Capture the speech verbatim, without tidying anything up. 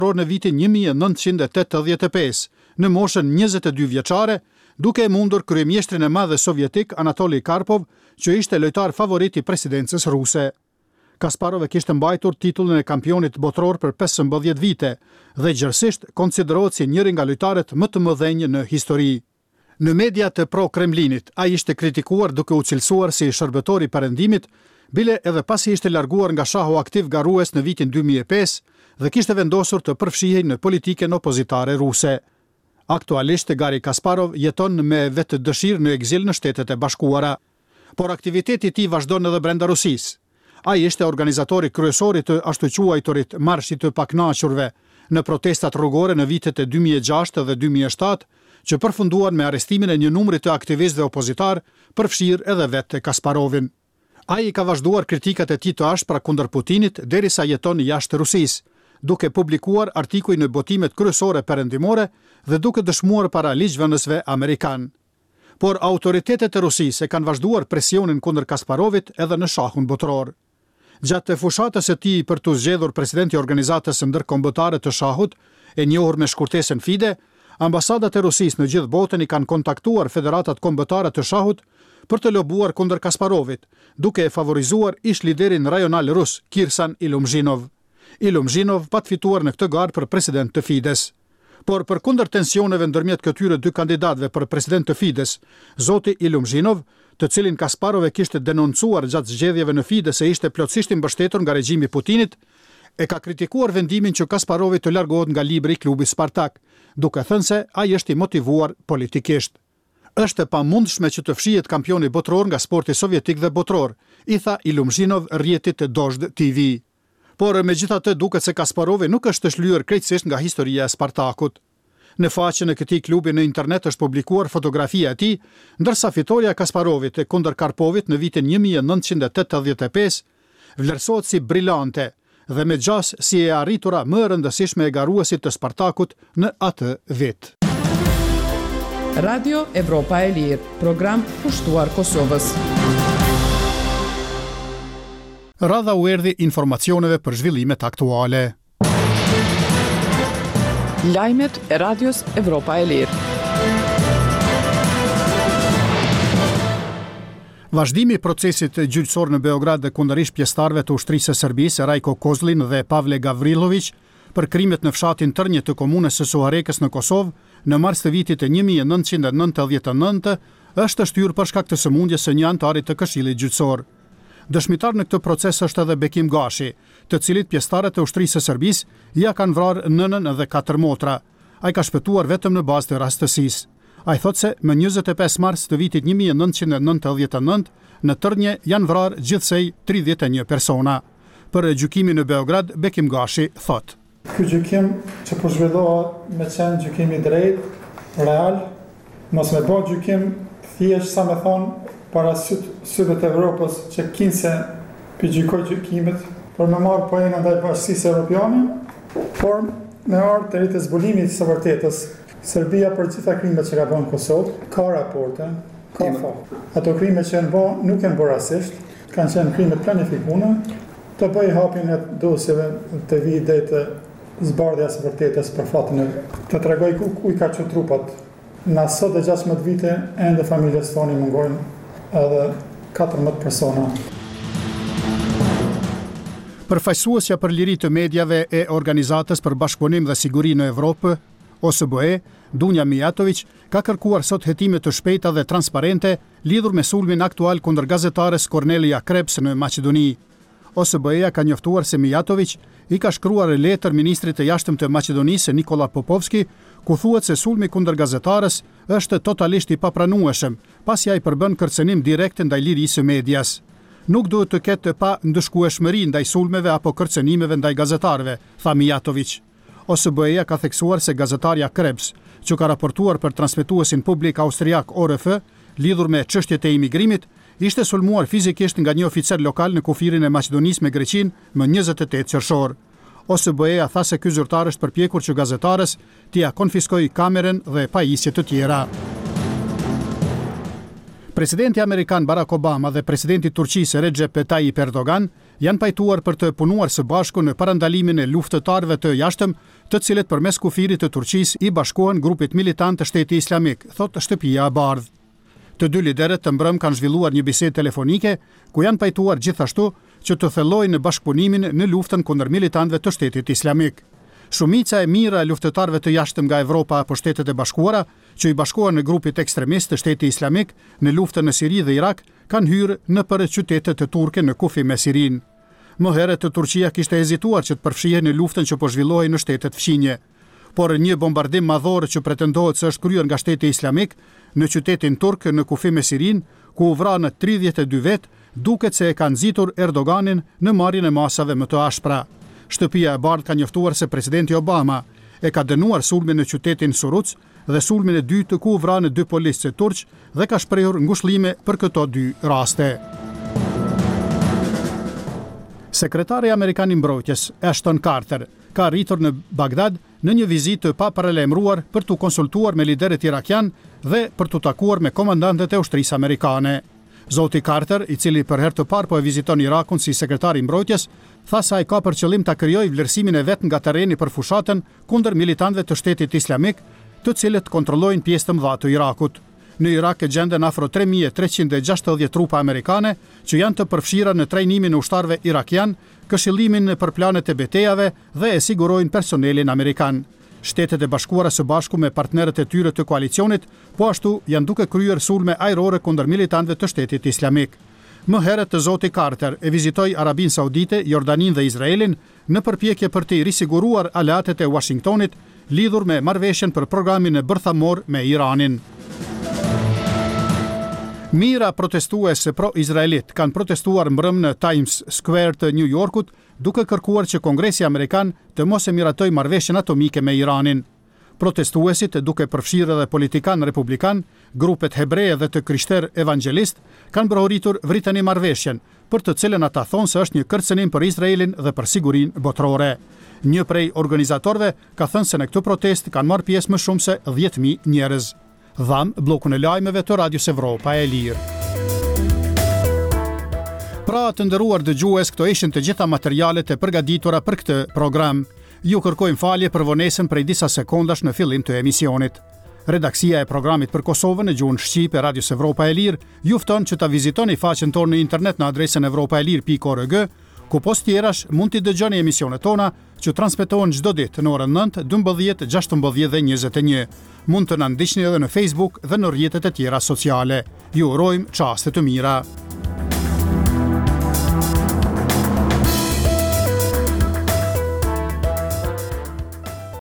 në vitin një mijë e nëntëqind e tetëdhjetë e pesë, në moshën njëzet e dy vjeçare, duke e mundur kryeministrin e madh sovjetik Anatoli Karpov, që ishte lojtar favorit i presidencës ruse. Kasparov e kishte mbajtur titullin e kampionit botror për pesëmbëdhjetë vite dhe gjërësisht konsiderohet si njëri nga lojtarët më të mëdhenj në histori. Në mediat e pro-Kremlinit, ai ishte kritikuar duke u cilësuar si shërbëtor i perëndimit, bile edhe pasi ishte larguar nga shahu aktiv garues në vitin dy mijë e pesë dhe kishte vendosur të përfshihej në politikën opozitare ruse. Aktualisht Gari Kasparov jeton me vetë dëshirë në ekzil në Shtetet e Bashkuara, por aktiviteti i tij vazhdon edhe brenda Rusisë. Ai ishte organizatori kryesor i të ashtu quajturit Marshit të Pakënaqurve në protestat rrugore në vitet e dy mijë e gjashtë dhe dy mijë e shtatë, që përfunduan me arrestimin e një numri të aktivistëve opozitar, përfshirë edhe vetë Kasparovin. Ai ka vazhduar kritikat e tij të ashpra kundër Putinit derisa jeton jashtë Rusisë, duke publikuar artikuj në botimet kryesore perëndimore dhe duke dëshmuar para ligjvënësve amerikan. Por autoritetet e Rusisë e kanë vazhduar presionin kundër Kasparovit edhe në shahun botror. Gjatë fushatës së tij për të zgjedhur presidenti i organizatës së ndërkombëtare të shahut, e njohur me shkurtesën FIDE, ambasadat e Rusisë në gjithë botën i kanë kontaktuar federatat kombëtare të shahut për të lobuar kundër Kasparovit, duke e favorizuar ish liderin rajonal rus Kirsan Ilumzhinov. Ilumzhinov pat fituar në këtë garë për president të FIDE-s. Por përkundër tensioneve ndërmjet këtyre dy kandidatëve për president të FIDE-s, zoti Ilumzhinov, të cilin Kasparov e kishte denoncuar gjatë zgjedhjeve në FIDE se ishte plotësisht i mbështetur nga regjimi i Putinit, e ka kritikuar vendimin që Kasparovi të largohet nga libri i klubit Spartak, duke thënë se ai është i motivuar politikisht. Është e pamundshme që të fshihet kampioni botror nga sporti sovjetik dhe botror, i tha Ilumzhinov rrjetit të Dozhd T V. Por megjithatë duket se Kasparovi nuk është të shlyer krejtësisht nga historia e Spartakut. Në faqen e këtij klubi në internet është publikuar fotografia e tij, ndërsa fitoria e Kasparovit e kundër Karpovit në vitin një mijë e nëntëqind e tetëdhjetë e pesë vlerësohet si brillante dhe me gjas si e arritura më e rëndësishme e garuesit të Spartakut në atë vit. Radio Evropa e Lirë, program pushtuar Kosovës. Radha u erdhi informacioneve për zhvillimet aktuale. Lajmet e Radios Evropa e Lirë. Vazhdimi i procesit gjyqësor në Beograd dhe kundërisht pjesëtarëve të ushtrisë së Serbisë Rajko Kozlin dhe Pavle Gavrilović për krimet në fshatin Tërnje të komunës së Suharekës në Kosovë në mars të vitit e një mijë e nëntëqind e nëntëdhjetë e nëntë është shtyrë për shkak të sëmundjes së një anëtari të Këshillit Gjyqësor. Dëshmitar në këtë proces është edhe Bekim Gashi, të cilit pjesëtarët e ushtrisë së Serbisë ja kanë vrarë nënën dhe katër motra. Ai ka shpëtuar vetëm në bazë të rastësisë. Ai thotë se më njëzet e pesë mars të vitit një mijë e nëntëqind e nëntëdhjetë e nëntë në Tërnje janë vrarë gjithsej tridhjetë e një persona. Për gjykimin në Beograd, Bekim Gashi thotë: Ky gjykim që po zhvillohet me qenë gjykim i drejtë, real, mos me bë gjykim thjesht sa më thon para syve të Evropës që kinse për gjykoj gjykimit, por me marrë pojene ndaj bashkësisë Europiane, por me ardhë të rritë zbulimit së vërtetës. Serbia për gjitha krimet që ka bën në Kosovë, ka raporte, ka fakt. Ato krime që janë bën nuk janë bërë rasisht, kanë qenë krime planifikuara, të bëj hapjen e dosjeve të vijë deri te zbardhja së vërtetës për fatin e të tregoj ku, ku i ka qenë trupat. Na sot e gjashtëdhjetë vite ende familjes tonë mungojnë edhe katërmbëdhjetë persona. Përfaqësuesja për liri të medjave e Organizatës për Bashkëpunim dhe Siguri në Evropë, O S B E, Dunja Mijatović, ka kërkuar sot hetime të shpejta dhe transparente lidhur me sulmin aktual kundër gazetares Kornelia Krebs në Maqedoni. O S B E-ja ka njoftuar se Mijatović i ka shkruar letër ministrit të jashtëm të Maqedonisë Nikola Popovski, ku thuhet se sulmi kundër gazetares është totalisht i papranueshëm, pasi ai përbën kërcënim direkt ndaj lirisë së medias. Nuk duhet të ketë pa ndëshkueshmëri ndaj sulmeve apo kërcënimeve ndaj gazetarëve, tha Mijatović. O S B E-ja ka theksuar se gazetarja Krebs, që ka raportuar për transmetuesin publik austriak O R F, lidhur me çështjet e imigrimit, ishte sulmuar fizikisht nga një oficer lokal në kufirin e Maqedonisë me Greqinë më njëzet e tetë qershor. O S B E-ja tha se ky zyrtar është përpjekur që gazetarës t'ia konfiskojë kamerën dhe pajisje të tjera. Presidenti Amerikan Barack Obama dhe Presidenti Turqisë Recep Tayyip Erdogan janë pajtuar për të punuar së bashku në parandalimin e luftëtarëve të jashtëm, të cilët përmes kufirit të Turqisë i bashkohen grupit militant të Shteti Islamik, thot Shtëpia e Bardhë. Të dy liderët të mbrëm kanë zhvilluar një bisedë telefonike ku janë pajtuar gjithashtu që të thellojnë bashkëpunimin në luftën kundër militantëve të Shtetit Islamik. Shumica e mirë e luftëtarëve të jashtëm nga Evropa apo Shtetet e Bashkuara, që i bashkohen në grupit ekstremist të Shteti Islamik në luftën në Siri dhe Irak, kanë hyrë në për qytetet të turke në kufi me Sirin. Më herët të Turqia kishte hezituar që të përfshihej në luftën që po zhvillohej në shtetet fqinje, por një bombardim madhor që pretendohet se është kryer nga Shteti Islamik në qytetin turk në kufi me Sirin, ku u vranë tridhjetë e dy vet, duket se e kanë nxitur Erdoganin në marrjen e masave më të ashpra. Shtëpia e Bardhë ka njoftuar se presidenti Obama e ka dënuar sulmin në qytetin Suruc dhe sulmin e dytë ku u vranë dy policë turq dhe ka shprehur ngushëllime për këto dy raste. Sekretari Amerikan i Mbrojtjes Ashton Carter ka arritur në Bagdad në një vizitë të paparalajmëruar për të konsultuar me liderët irakian dhe për të takuar me komandantët e ushtrisë amerikane. Zoti Carter, i cili për herë të parë po e viziton Irakun si sekretari i mbrojtjes, tha se ai ka për qëllim ta krijojë vlerësimin e vet nga terreni për fushatën kundër militantëve të Shtetit Islamik, të cilët kontrollojnë pjesë të mëdha të Irakut. Në Irak e gjenden afro tre mijë e treqind e gjashtëdhjetë trupa amerikane që janë të përfshira në trajnimin e ushtarëve irakian, këshillimin për planet e betejave dhe e sigurojnë personelin amerikan. Shtetet e Bashkuara së bashku me partnerët e tyre të koalicionit, po ashtu janë duke kryer sulme ajrore kundër militantëve të Shtetit Islamik. Më herët të zoti Carter e vizitoi Arabinë Saudite, Jordaninë dhe Izraelin në përpjekje për të risiguruar aleatet e Washingtonit lidhur me marrëveshjen për programin e bërthamor me Iranin. Mira protestuese pro-izraelit kanë protestuar mbrëm në Times Square të New Yorkut, duke kërkuar që Kongresi Amerikan të mos e miratojë marrëveshjen atomike me Iranin. Protestuesit, duke përfshirë edhe politikan republikan, grupet hebreje dhe të krishterë evangelist, kanë brohoritur vritën e marrëveshjen, për të cilën ata thonë se është një kërcënim për Izraelin dhe për sigurinë botërore. Një prej organizatorëve ka thënë se në këtë protest kanë marrë pjesë më shumë se dhjetë mijë njerëz. Dham bllokun e lajmeve të Radios Evropa e Lirë. Pra të nderuar dëgjues, këto ishin të gjitha materialet e përgatitura për këtë program. Ju kërkojmë falje për vonesën prej disa sekondash në fillim të emisionit. Redaksia e programit për Kosovën në gjuhën shqipe e Radios Evropa e Lirë ju fton që ta vizitoni faqen tonë në internet në adresën evropaelir pikë org, ku post tjerash mund t'i dëgjoni emisionet tona që transmetohen çdo ditë në orën nëntë, dymbëdhjetë, gjashtëmbëdhjetë dhe njëzet e një. Mund të na ndiqni edhe në Facebook dhe në rrjetet e tjera sociale. Ju urojmë çaste të mira.